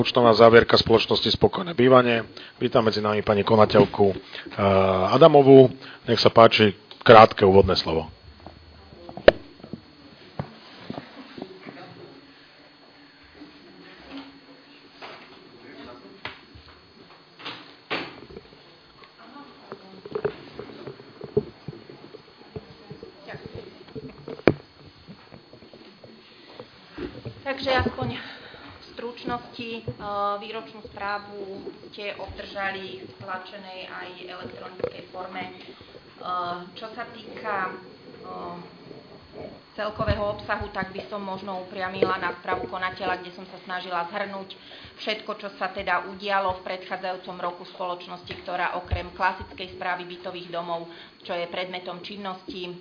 Účtovná závierka spoločnosti Spokojné bývanie. Vítam medzi nami pani konateľku Adamovú. Nech sa páči, krátke úvodné slovo. Takže aspoň v stručnosti výročnú správu ste obdržali v stlačenej aj elektronickej forme. Čo sa týka celkového obsahu, tak by som možno upriamila na správu konateľa, kde som sa snažila zhrnúť všetko, čo sa teda udialo v predchádzajúcom roku spoločnosti, ktorá okrem klasickej správy bytových domov, čo je predmetom činnosti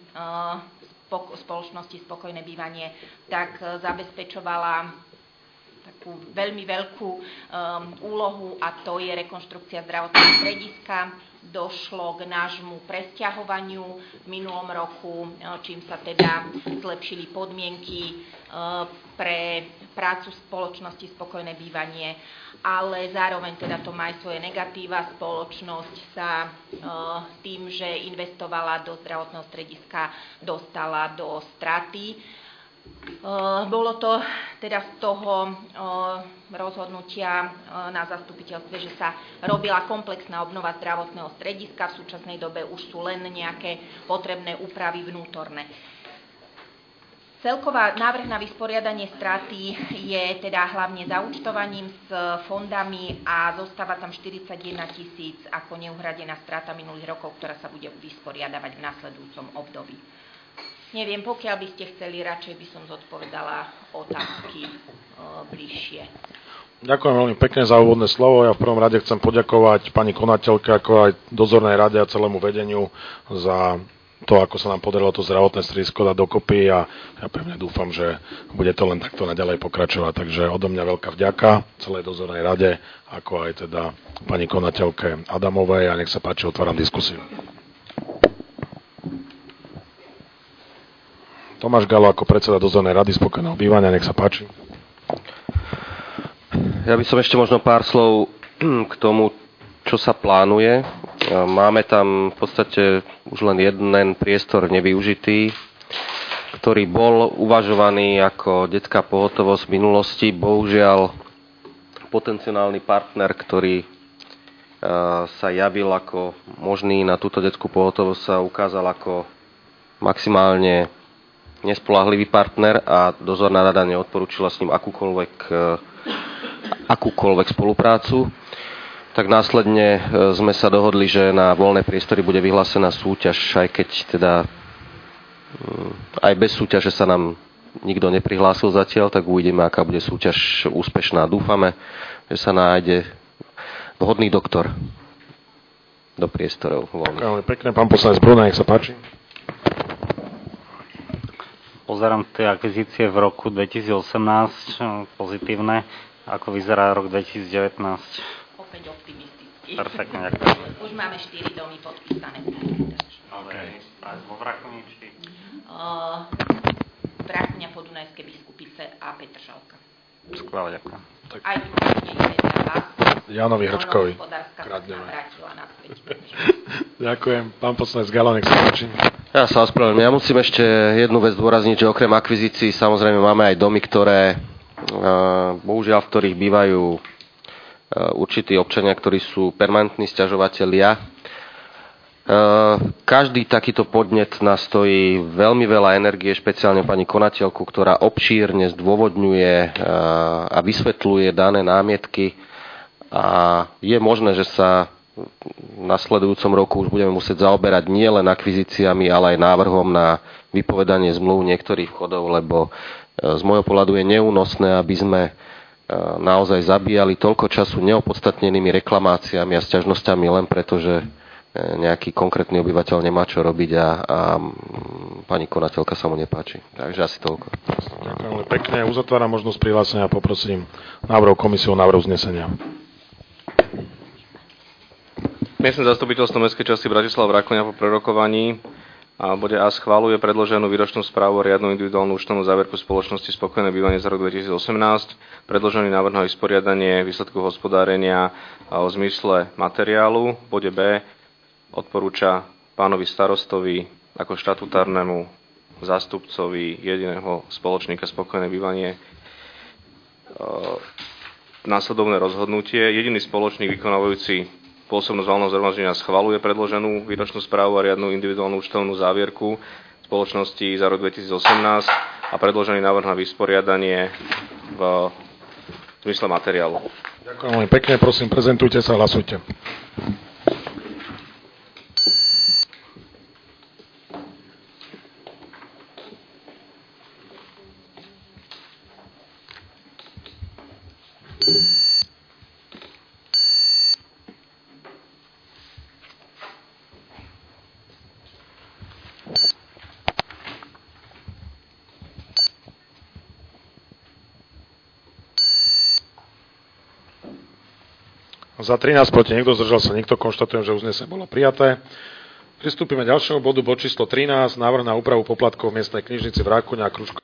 spoločnosti Spokojné bývanie, tak zabezpečovala takú veľmi veľkú úlohu, a to je rekonštrukcia zdravotného strediska. Došlo k nášmu presťahovaniu v minulom roku, čím sa teda zlepšili podmienky pre prácu spoločnosti Spokojné bývanie, ale zároveň teda to má aj svoje negatíva. Spoločnosť sa tým, že investovala do zdravotného strediska, dostala do straty. Bolo to teda z toho rozhodnutia na zastupiteľstve, že sa robila komplexná obnova zdravotného strediska. V súčasnej dobe už sú len nejaké potrebné úpravy vnútorné. Celková návrh na vysporiadanie straty je teda hlavne zaúčtovaním s fondami a zostáva tam 41 000 ako neuhradená strata minulých rokov, ktorá sa bude vysporiadavať v nasledujúcom období. Neviem, pokiaľ by ste chceli, radšej by som zodpovedala otázky bližšie. Ďakujem veľmi pekne za úvodné slovo. Ja v prvom rade chcem poďakovať pani konateľke, ako aj dozornej rade a celému vedeniu za to, ako sa nám podarilo to zdravotné stredisko dať dokopy, a ja pevne dúfam, že bude to len takto naďalej pokračovať. Takže odo mňa veľká vďaka celej dozornej rade, ako aj teda pani konateľke Adamovej, a nech sa páči, otváram diskusiu. Tomáš Galo ako predseda dozornej rady Spokojného bývania, nech sa páči. Ja by som ešte možno pár slov k tomu, čo sa plánuje. Máme tam v podstate už len jeden priestor nevyužitý, ktorý bol uvažovaný ako detská pohotovosť v minulosti. Bohužiaľ, potenciálny partner, ktorý sa javil ako možný na túto detskú pohotovosť, sa ukázal ako maximálne nespoľahlivý partner a dozorná rada neodporúčila s ním akúkoľvek spoluprácu. Tak následne sme sa dohodli, že na voľné priestory bude vyhlásená súťaž, aj keď teda aj bez súťaže sa nám nikto neprihlásil zatiaľ, tak uvidíme, aká bude súťaž úspešná. Dúfame, že sa nájde vhodný doktor do priestorov voľných. Ďakujem pekne, pán poslanec Bruna, nech sa páči. Pozerám tie akvizície v roku 2018, pozitívne. Ako vyzerá rok 2019? Opäť optimisticky. Perfektne, ďakujem. Už máme 4 domy podpísané. Okay. A vo Vrachoniči? Vrachonia, Podunajské Biskupice a Petržalka. Skvelé, ďakujem. Tak. Aj tu nie je vás. Janovi Hrčkovi. Kradneme. Vrátila naspäť. Ďakujem. Pán poslanec Galo, nech sa páči. Ja sa ospravedlňujem. Ja musím ešte jednu vec zdôrazniť, že okrem akvizícií samozrejme máme aj domy, ktoré bohužiaľ v ktorých bývajú určití občania, ktorí sú permanentní sťažovatelia. Každý takýto podnet nás stojí veľmi veľa energie, špeciálne pani konateľku, ktorá obšírne zdôvodňuje a vysvetľuje dané námietky, a je možné, že sa v nasledujúcom roku už budeme musieť zaoberať nielen akvizíciami, ale aj návrhom na vypovedanie zmluv niektorých vchodov, lebo z môjho pohľadu je neúnosné, aby sme naozaj zabíjali toľko času neopodstatnenými reklamáciami a sťažnosťami len preto, že nejaký konkrétny obyvateľ nemá čo robiť a pani konateľka sa mu nepáči. Takže asi toľko. Ďakujem veľmi pekne. Uzatváram možnosť prihlásenia a poprosím návrh komisiu o návrh uznesenia. Miestne zastupiteľstvo Mestskej časti Bratislava Vrachonia po prerokovaní A bode A schvaľuje predloženú výročnú správu o riadnu individuálnu účtovnú záverku spoločnosti Spokojné bývanie za rok 2018, predložený návrh na vysporiadanie výsledkov hospodárenia v zmysle materiálu. Bode B odporúča pánovi starostovi ako štatutárnemu zástupcovi jediného spoločníka Spokojné bývanie následovné rozhodnutie. Jediný spoločník vykonávajúci pôsobnosť valného zhromaždenia schvaľuje predloženú výročnú správu a riadnu individuálnu účtovnú závierku spoločnosti za rok 2018 a predložený návrh na vysporiadanie v zmysle materiálu. Ďakujem veľmi pekne, prosím, prezentujte sa, hlasujte. Za 13 proti niekto, zdržal sa nikto, konštatujem, že uznesenie bolo prijaté. Pristúpime k ďalšiemu bodu, bod číslo 13, návrh na úpravu poplatkov v miestnej knižnici v Rákuni a Kruško.